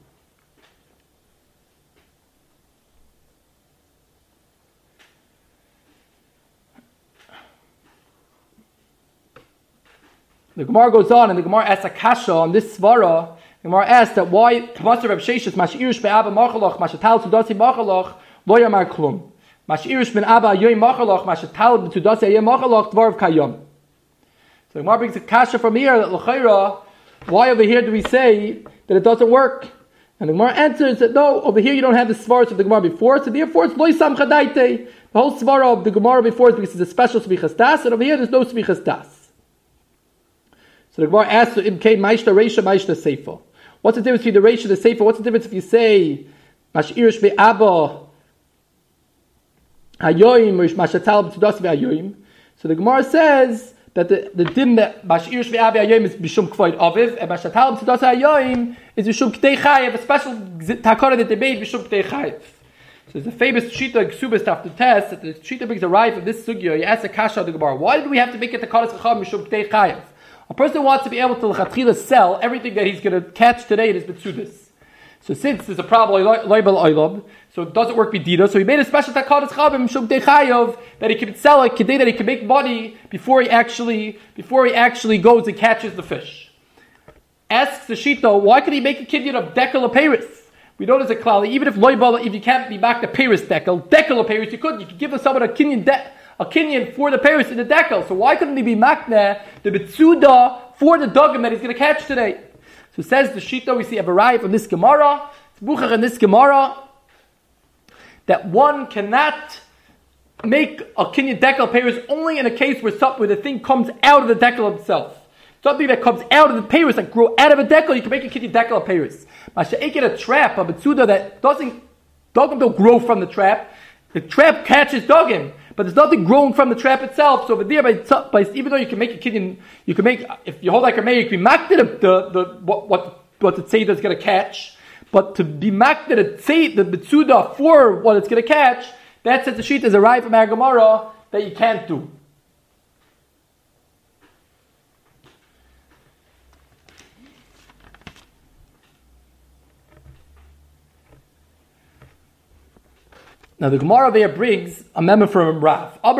The Gemara goes on, and the Gemara asks a kasha on this svara. The Gemara asks that why K'masar Reb Sheshes Mashirish be'Abba Machaloch Mashatal Tudasi Machaloch Lo Yamar Klum Mashirish ben Abba Yoy Machaloch Mashatal Tudasi Yoy Machaloch Dvarav Kayom. So the Gemara brings a kasha from here that l'chayra, why over here do we say that it doesn't work? And the Gemara answers that no, over here you don't have the svaras of the Gemara before, so therefore it's Lo Yisam Chadaite. The whole svara of the Gemara before is because it's a special Svichas Das, and over here there's no Svichas Das. So the Gemara asks, "Im kei ma'ishta reisha ma'ishta seifa." What's the difference between the reisha and the seifa? What's the difference if you say mashirish be'aba hayoim or mashatal b'tudas be'hayoim? So the Gemara says that the dim that mashirish be'aba hayoim is b'shum kvoid aviv, and mashatal b'tudas hayoim is b'shum k'tei chayev. A special takara that they made b'shum k'tei chayev. So there's a famous shita ksubas after test that the shita brings a raya from this sugya. You ask the kasha of the Gemara, why did we have to make it takaras chacham b'shum k'tei chayev? A person wants to be able to l'chatchila sell everything that he's going to catch today in his betzudas. So since there's a problem so it doesn't work b'dida, so he made a special takadas chabim shum techayov that he can sell it, kedei that he can make money before he actually goes and catches the fish. Asks the shito, why could he make a kinyan of dekel apeiris? We know there's a klali, even if if you can't be back to peiris dekel apeiris, you could give someone a kinyan for the Paris in the dekel. So why couldn't he be makneh the betzuda for the dogim that he's going to catch today? So says the shita, we see a variety from this Gemara, Buchach in this Gemara, that one cannot make a kinyan dekel Paris only in a case where the thing comes out of the dekel itself. Something that comes out of the Paris, that grow out of a dekel, you can make a kinyan dekel Paris. Masha'ik a trap, a betzuda that dogim don't grow from the trap. The trap catches dogim, but there's nothing growing from the trap itself. So over there, by even though you can make a kinyan, you can make, if you hold like a mayor, you can be makted what the tzeidah is going to catch, but to be makted the betzuda for what it's going to catch, that says the sheet is a right from our Gemara that you can't do. Now the Gemara there brings a memo from Rav. And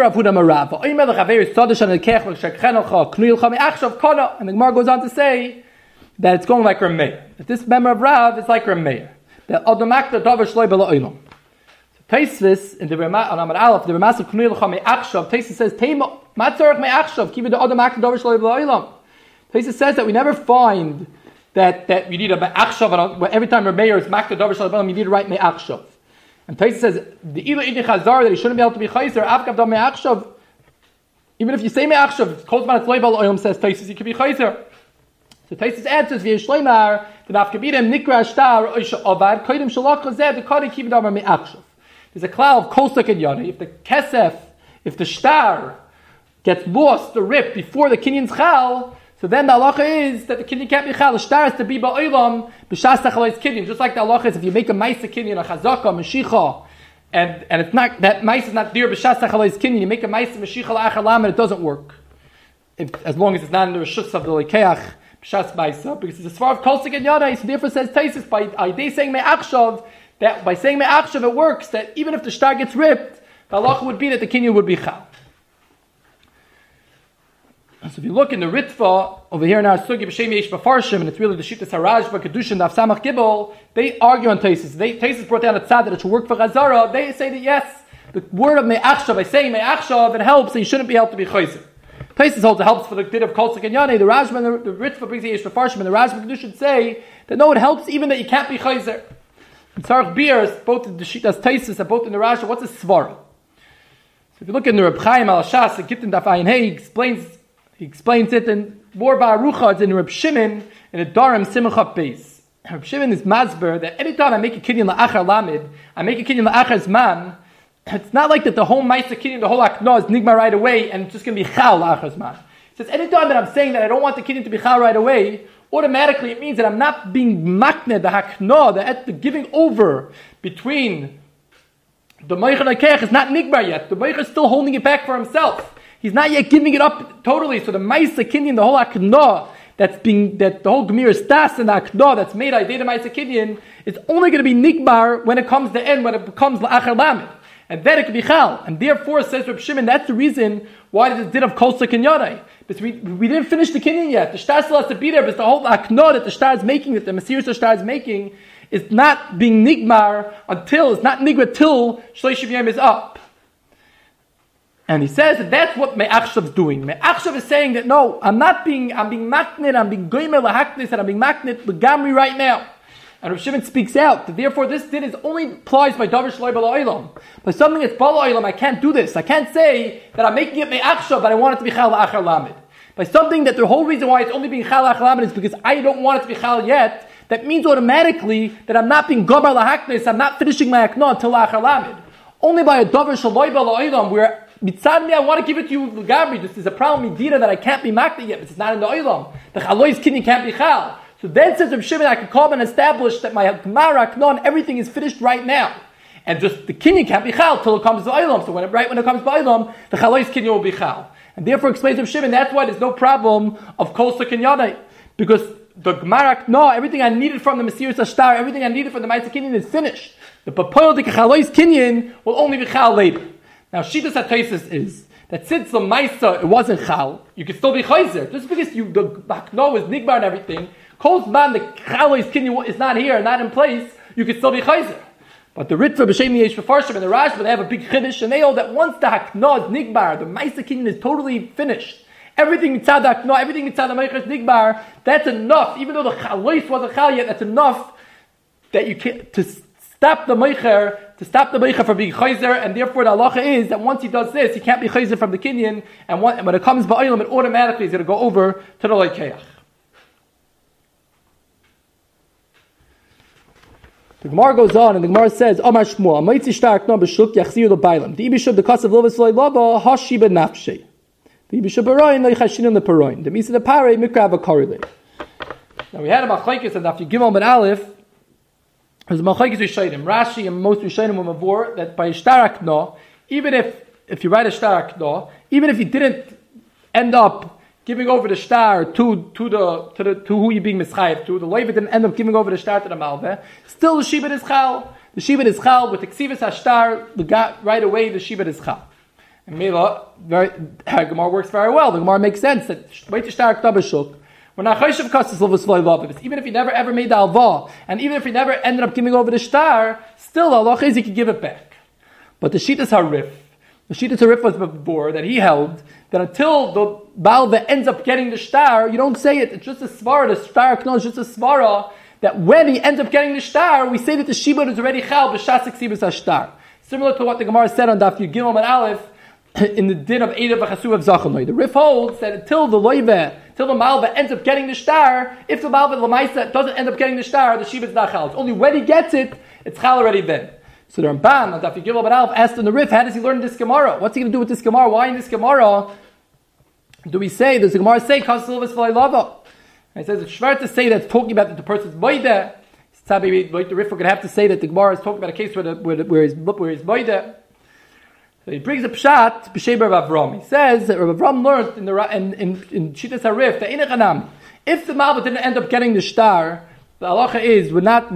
the Gemara goes on to say that it's going like Rameir. That this memo of Rav is like Rameir. That Adamakta Davar Shloi B'La Olam. Taisvis in the Ramah on Amar Aleph, the Ramah of Knul Chami Achshav. Taisvis says Tema Matzorach Me Achshav. Keep it the Adamakta Davar Shloi B'La Olam. Taisvis says that we never find that we need a Me'achshav every time Rameir is Makta Davar Shloi B'La Olam. You need to write Me'achshav. And Taisa says the Ila Idin Chazar that he shouldn't be able to be Chayzer Avkav Dam Me'achshav. Even if you say Me'achshav, Kozman Tzloi B'La Olam says Taisa he could be Chayzer. So Taisa's answers v'yesh shleimar the nafkabidem nikra shtar oisha avad koidim shalach chazeh the kari kivdamar me'achshav. There's a cloud of kolsek and yoni. If the kesef, if the shtar gets lost or ripped before the kinyan's chal, so then the halacha is that the kinyan can't be chal. The shtar has to be ba'olam b'shas tachalois kinyan. Just like the halacha is if you make a ma'isa kinyan, a chazaka, mashicha, and it's not that ma'isa is not dear b'shas tachalois kinyan, you make a ma'isa mashicha la'achar lam and it doesn't work. As long as it's not in the reshus of the lekeach b'shas ma'isa, because it's a svar of kolsek and yoni. So therefore says Taisus by they saying me'achshav, that by saying me'achshav it works, that even if the shtar gets ripped, the halacha would be that the kinyan would be chal. So if you look in the Ritva, over here in our Sugi B'Shem Yesh B'Farshim, and it's really the Shittas Harajba, Kedushin, Daf Samach Gibel, they argue on Taisus. Taisus brought down a tzad that it should work for Chazara. They say that yes, the word of Me'achshav, by saying Me'achshav, it helps, so you shouldn't be able to be Chayzer. Taisus holds it helps for the bit of Kolsek and Yanei. The Rajba and the Ritva brings the Yesh B'Farshim, and the Rajba and Kedushin say that no, it helps even that you can't be Chayzer. In Tzarech Biers, both in the Shittas Taisus and both in the Rajba, what's a Svara? So if you look in the Reb Chaim Al-Shas, the Gittin Daf Ayin Hey, he explains it in Mor Ba'arucha, it's in Reb Shimon, in a Darim Simcha Beis. Reb Shimon is Masber, that anytime I make a kinyan la'achar lamid, I make a kinyan la'achar zman, it's not like that the whole Maisa kinyan, the whole akno is nigma right away, and it's just going to be chal la'achar zman. He says, anytime that I'm saying that I don't want the kinyan to be chal right away, automatically it means that I'm not being makne, the hakna, the giving over between the Meicher and Keach is not nigbar yet. The Meicher is still holding it back for himself. He's not yet giving it up totally. So the Maisa Kinyan, the whole hakna, that the whole Gemir is das and the hakna that's made Aidei the Maisa Kinyan, is only going to be nigbar when it comes to end, when it becomes la'achar lamed. And then it can be chal. And therefore, says Reb Shimon, that's the reason why there's a din of kol kinyanai. Because we didn't finish the kinyan yet. The shtar still has to be there, but the whole akno that the shtar is making, that the Mesiris shtar is making, is not being nigmar until, it's not nigmar till Shloshim Yom is up. And he says that that's what Me'achshav is doing. Me'achshav is saying that no, I'm being maknit, I'm being goymer lahaknis, and I'm being maknit l'gamri right now. And Rav Shimon speaks out that therefore this din is only applies by davar shloi bala olam. By something that's bala olam, I can't do this. I can't say that I'm making it me'achshav, but I want it to be chal la'achar lamed. By something that the whole reason why it's only being chal la'achar lamed is because I don't want it to be chal yet, that means automatically that I'm not being gobar lahaknis, I'm not finishing my akna until la'achar lamed. Only by a davar shloi bala olam, where mitzad me, I want to give it to you l'gabri. This is a problem midira that I can't be makna yet, but it's not in the olam. The chalois kinyan can't be chal. So then says Reb Shimon, I can come and establish that my Gemara, Knon, everything is finished right now. And just the kinyan can't be chal till it comes to Olam. So when it comes to Olam, the chalois kinyan will be chal. And therefore explains Reb Shimon, that's why there's no problem of kol kinyanai. Because the Gemara, Knon, everything I needed from the Mesiris Ashtar, everything I needed from the Ma'aseh Kinyan is finished. The Papoil de chalois kinyan will only be chal later. Now Shitas HaTaisis is that since the Maisa, it wasn't chal, you can still be chayzer. Just because the Kno is nigbar and everything, Kol man the chalois kinyan is not here, not in place, you can still be chayzer. But the Ritva, B'Shem Yesh B'Farshim, and the Rashba, they have a big chiddush, and they know that once the hakna is nigbar, the Maisa Kinyan is totally finished. Everything mitzad the hakna, everything mitzad the Meicher is nigbar, that's enough, even though the chalois wasn't chal yet, that's enough that you can, to stop the Meicher from being chayzer, and therefore the halacha is that once he does this, he can't be chayzer from the Kinyan, and when it comes ba'olam, it automatically is going to go over to the Leikeach. The Gemara goes on, and the Gemara says, Omar Shmuel, Amaitzi Shtar Knon B'Shuk Yachzir Lo Bailam. The Ibishub the Kasav Lovas Lo Lava Hashi Ben Nafshe. The Ibishub Baroin Lo Yachashin on the Paroin. The Misa the Pare Mikra V'Korile. Now we had a Machlekes, and after Gimel Ben Aleph, there's a Machlekes Rishayim. Rashi and most Rishayim were mavor that by Shtar Knon, even if you write a Shtar Knon, even if you didn't end up giving over the shtar to who you're being mischayev to, the Levi didn't end up giving over the shtar to the malveh, still the shibud is chal. The shibud is chal with the ksivas hashtar, right away the shibud is chal. And Mela, Gemara works very well. The Gemara makes sense that wait to shtar k'tabashuk. We're not chayshav kastas lovus loy love. Even if you never ever made the alva, and even if you never ended up giving over the shtar, still Allah is you can give it back. But the shitas harif. The Shitas Harif was before that he held that until the Balva ends up getting the shtar, you don't say it. It's just a svara. The shtar Knon is just a svara that when he ends up getting the shtar, we say that the shibud is already chal b'shasik sibus hashtar. Similar to what the Gemara said on Daf Yud Gimel and Aleph in the din of Eida v'Chasuv of Zachanoi. The Rif holds that until the Loive, till the Malva ends up getting the shtar, if the Malva Lamaisa doesn't end up getting the shtar, the shibud is not chal. It's only when he gets it, it's chal already then. So the Ramban on Daf Yud Gimel Ben Aleph asked in the Rif, how does he learn this Gemara? What's he going to do with this Gemara? Why in this Gemara do we say, does the Gemara say, Kas Silvas V'lai Lava? And he says, it's schwer to say that it's talking about that the person's Moide. Maybe like the Rif we're going to have to say that the Gemara is talking about a case where he's Moide. So he brings a pshat, B'Shem Rav Avram. He says that Rav Avram learned in Shitas HaRif, that if the Malva didn't end up getting the shtar, the halacha is,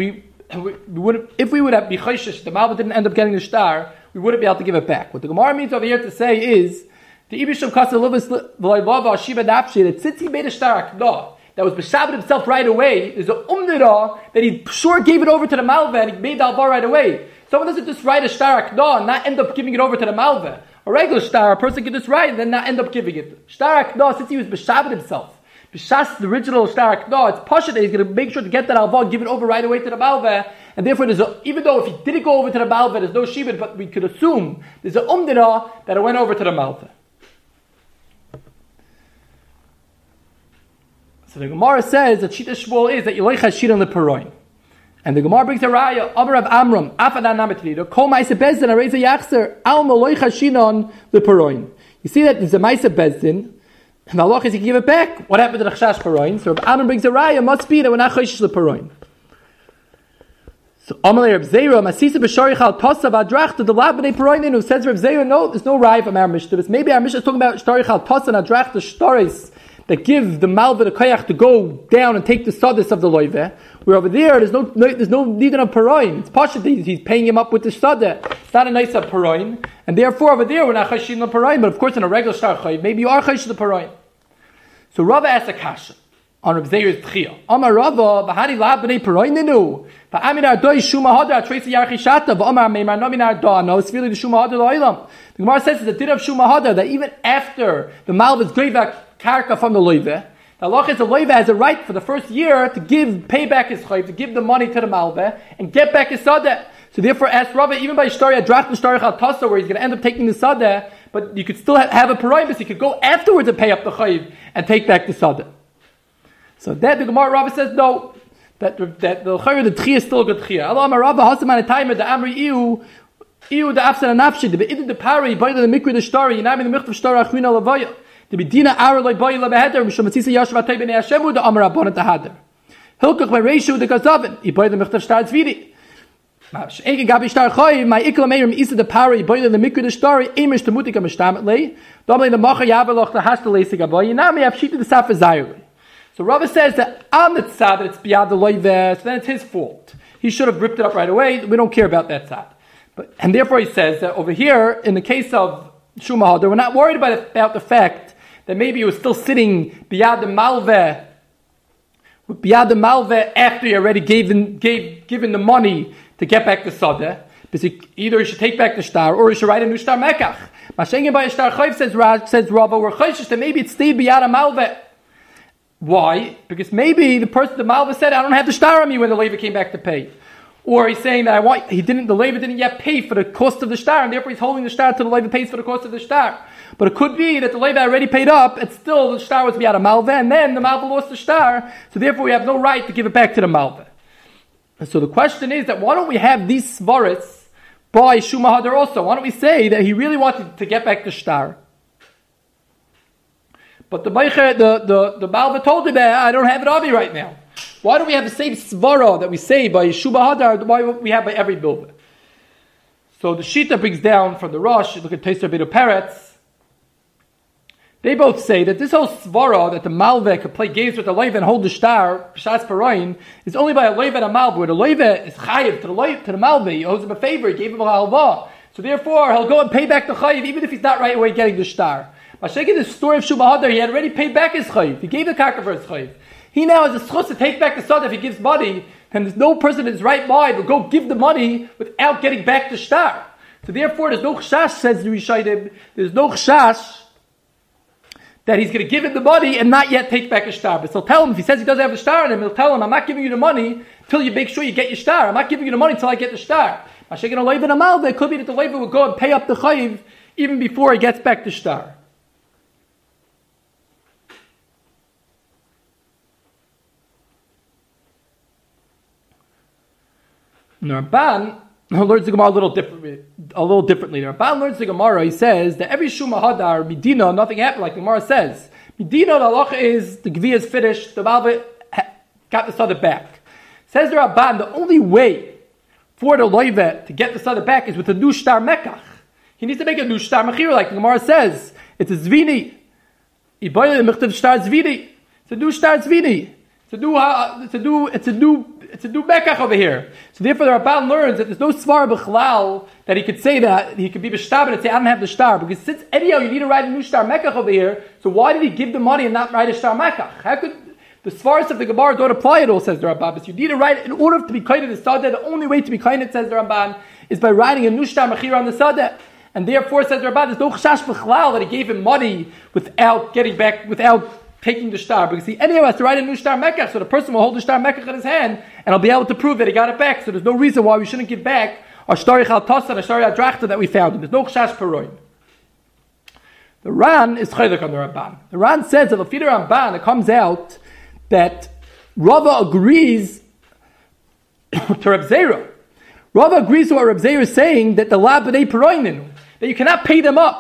if we would have be chayshish, the Malva didn't end up getting the shtar, we wouldn't be able to give it back. What the Gemara means over here to say is the Ibisham Kasa Lovas V'Lava Shiva Napshi, that since he made a shtar akdah that was b'shabbat himself right away, there's an umnira that he sure gave it over to the Malva and he made the alvar right away. Someone doesn't just write a shtar akdah and not end up giving it over to the Malva. A regular shtar, a person can just write and then not end up giving it. Shtar akdah, since he was b'shabbat himself, b'shas the original shtar akdah, it's pasha that he's going to make sure to get that alvar, give it over right away to the Malva. And therefore, even though if he didn't go over to the Malva, there's no shibud, but we could assume there's an umdira that it went over to the Malva. So the Gemara says that Shita Shmuel is that Yeloi Chashir on the Paroin. And the Gemara brings a raya, Amar of Amram, Afadan Namatri, Kol Maisa Bezdin, Areza Yachzer, Al Maloi Chashir on the Paroin. You see that there's a Maisa Bezdin, And the halach is you can give it back. What happened to the chashash paroin? So Reb Amnon brings a raya. Must be that we're not chayshish the paroin. So Amalei Reb Zera Masisa b'Sharich al Tosa v'Adrachta the Labnei paroin who says Reb Zera no, there's no raya from our Mishnah. Maybe our Mishnah is talking about Sharich al Tosa and Adrachta stories that give the malva the koyach to go down and take the sadis of the loive. Where over there, there's no need of paroin. It's pashut. He's paying him up with the sada. It's not a nice paroin, and therefore over there we're not chashin the paroin. But of course, in a regular shtar chayiv, maybe you are chashin the paroin. So Rava asks a kasha on Reb Zera's tchiyah. Amar Rava b'hani lab b'nei paroin nenu. V'amir ardoi shuma hadar tracy yarchi shata. V'amar meimar nomin ardoi. No, it's really the shuma hadar lo'ilam. The Gemara says that the din of shuma hadar that even after the malva's grevak karka from the loive, the halach is the loive has a right for the first year to pay back his chayv, to give the money to the malva and get back his sadeh. So therefore, ask Rabbi, even by Shtaria Drach Shtarich al Tasa, where he's going to end up taking the sadeh, but you could still have a paroibus, you could go afterwards and pay up the chayv and take back the sadeh. So that the Gemara Rabbi says no, that the chayv the tchiyah is still a good tchiyah. Allah Amar Rabbi Hasaman Timer the Amri Iu the Afsan Nafshi the Beidin the Pari by the Mikri the Shtari Yinam in the Michtav Shtar Achvina Lavaya. The Bedina Ara like boy la beheder, Mishum Matzisa Yashva Tay Bnei Hashemu the Amar Abon Tahader. Hilkach by Reishu the Gazavin. He boy the Michtav Shtar Tzvidi. Ege Gabi Shtar Choy my Ikla Meirim Isa the Pari boy the Mikri the Story Amish the Mutika Mishtamet lay. Domly the Macha Yaveloch the Hashta Leisig Aboy. Yinami have Shita the Safa Zayri. So Rava says that on the tzad that it's biyad the loive, so then it's his fault. He should have ripped it up right away. We don't care about that tzad. And therefore he says that over here in the case of Shuma Hadar, we're not worried about the fact that maybe he was still sitting biyad the malveh after he already given the money to get back the sadeh. Because either he should take back the shtar or he should write a new shtar mekach. Mashengen by a shtar chayv says Rava, we're chayshish that maybe it stayed biyad a malveh. Why? Because maybe the malveh said, I don't have the shtar on me when the labor came back to pay. Or he's saying that the labor didn't yet pay for the cost of the shtar, and therefore he's holding the shtar till the labor pays for the cost of the shtar. But it could be that the labor already paid up, and still the shtar was biyad a malveh, and then the malveh lost the shtar, so therefore we have no right to give it back to the malveh. And so the question is that why don't we have these svaris by Shuma Hadar also? Why don't we say that he really wanted to get back the shtar? But the malveh told him that I don't have it on me right now. Why do we have the same svara that we say by Shuma Hadar? Why we have by every bilveh? So the Shita brings down from the Rosh. Look at Teister Bedu Peretz. They both say that this whole svara that the malveh could play games with the leiva and hold the shtar b'shas parayin is only by a leiva and a malveh. Where the leiva is chayiv to the malveh, he owes him a favor, he gave him a halva, so therefore he'll go and pay back the chayiv even if he's not right away getting the shtar. Mashiach, the story of Shuma Hadar, he had already paid back his chayiv. He gave the karka for his chayiv. He now has a schus to take back the sada if he gives money, and there's no person in his right mind will go give the money without getting back the shtar. So therefore, there's no chashash, says the Rishayim, there's no chashash that he's going to give him the money and not yet take back a shtar. But he'll tell him, if he says he doesn't have a shtar on him, he'll tell him, I'm not giving you the money till you make sure you get your shtar. I'm not giving you the money till I get the shtar. Mashiach and a leiva and a malveh, it could be that the leiva will go and pay up the chayiv even before he gets back the shtar. Ramban learns the Gemara a little differently. The Ramban learns the Gemara. He says that every Shuma Hadar Medina, nothing happened. Like the Gemara says, Medina the halacha is the Gvi is finished. The malveh got the sada back. Says the Ramban, the only way for the loive to get the sada back is with a new shtar mekach. He needs to make a new shtar mechir, like the Gemara says. It's a zvini. Iboyle the michtav shtar zvini. It's a new shtar zvini. It's a new mekach over here. So therefore the Ramban learns that there's no svar b'chlal that he could say that he could be b'shtaber and say I don't have the shtar, because since anyhow you need to write a new shtar mekach over here, so why did he give the money and not write a shtar mekach? How could the svaris of the Gemara don't apply at all, says the Ramban? But you need to write in order to be kind of the sadeh. The only way to be kind, says the Ramban, is by writing a new shtar mechir on the sadeh. And therefore, says the Ramban, there's no chashash b'chlal that he gave him money without taking the shtar, because he anyhow has to write a new shtar mekach, so the person will hold the shtar mekach in his hand and he'll be able to prove that he got it back. So there's no reason why we shouldn't give back our shtarich al tasa and our shtarich al drachta that we found. There's no chashash paroim. The Ran is chaylik on the Ramban. The Ran says that the Ramban, it comes out that Rava agrees to Reb Zera. Rava agrees to what Reb Zera is saying, that the lab b'nei paroim, that you cannot pay them up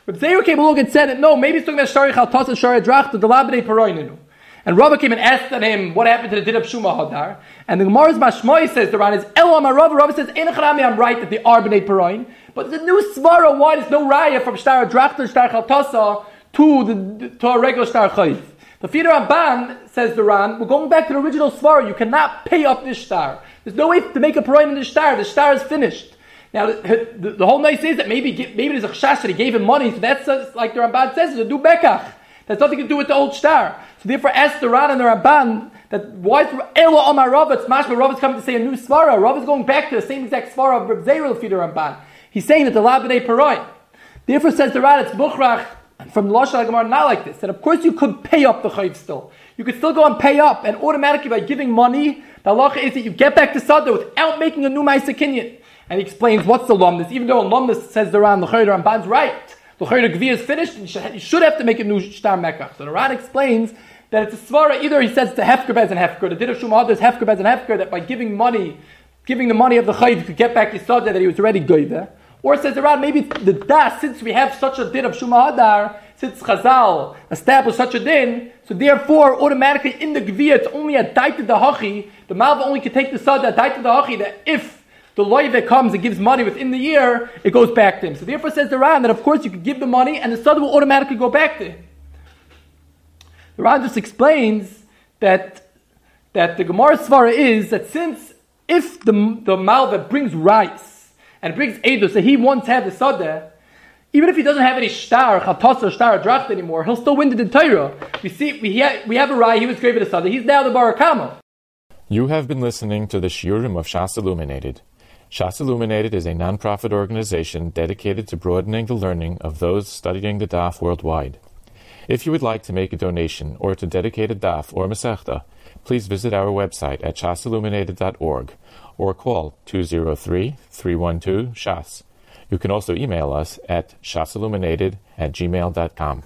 Reb Zeir came along and said that no, maybe it's talking about Shari Chaltas and Shari Drachta, the Labadei Paroininu. And Rava came and asked at him what happened to the Din of Shuma Hadar. And the Gemara's Mashmoi says, the Ran is Elo Amar Rava. Rava says, Ein Charami, I'm right that they are B'nei Paroin. But there's a new Svara, why there's no Raya from Shtar Drachta, Shtar Chaltasa to a regular Shtar Chayiv. The Fider Ramban, says the Ran, we're going back to the original Svara. You cannot pay up this Shtar. There's no way to make a Paroin in the Shtar. The Shtar is finished. Now, the whole nice is that maybe there's a Chash that he gave him money, so that's like the Ramban says, it's a do Bekach. That's nothing to do with the old Shtar. So therefore, ask the Ran and the Ramban that why is Elo Amar Rav? It's mashma Rav is coming to say a new Svara. Rav is going back to the same exact Svara of Reb Zeir L'fi the Ramban. He's saying that the Labadei Paroin. Therefore, says the Ran, it's Buchrach from the Lashon HaGemara, not like this. That of course you could pay up the Chayiv still. You could still go and pay up, and automatically by giving money, the halacha is that you get back to Sada without making a new Ma'aseh Kinyan. And he explains what's the Lumnus. Even though a Lumnus says the Ran, the Ramban's right. The Gvi is finished, and you should have to make a new Shtar Mekach. So the Ran explains that it's a Svara, either he says it's a Hefker Bez and Hefker, the Din of Shuma is Hefker Bez and Hefker, that by giving the money of the Chayiv, you could get back Yisodeh that he was already Goyve. Or it says the Ran, maybe the Das, since we have such a Din of Shuma Hadar, since Chazal established such a Din, so therefore, automatically in the Gvi, it's only a Daita Dahachi, the Malva only can take the Sada, Daita Dahachi, that if the loive comes and gives money within the year, it goes back to him. So therefore says the Ran that of course you could give the money and the Sada will automatically go back to him. The Ran just explains that the Gemara Svara is that since if the Malva brings rice and brings Eidos, so he once had the Sada, even if he doesn't have any Shtar, Chaltas or Shtar or Dracht anymore, he'll still win the Torah. We have a Rai, he was great with the Sada, he's now the Barakama. You have been listening to the Shiurim of Shas Illuminated. Shas Illuminated is a non-profit organization dedicated to broadening the learning of those studying the Daf worldwide. If you would like to make a donation or to dedicate a Daf or Masechta, please visit our website at shasilluminated.org or call 203-312-SHAS. You can also email us at shasilluminated@gmail.com.